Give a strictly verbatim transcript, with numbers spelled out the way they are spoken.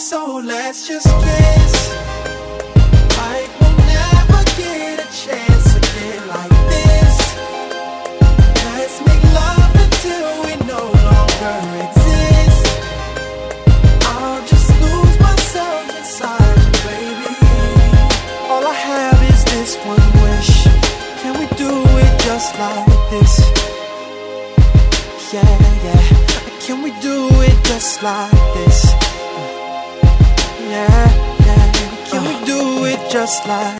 so let's just kiss. Like we'll never get a chance again like this. Let's make love until we no longer exist. I'll just lose myself inside you, baby. All I have is this one wish. Can we do it just like this? Yeah, yeah. Can we do it just like this? Yeah, yeah. Can we do it just like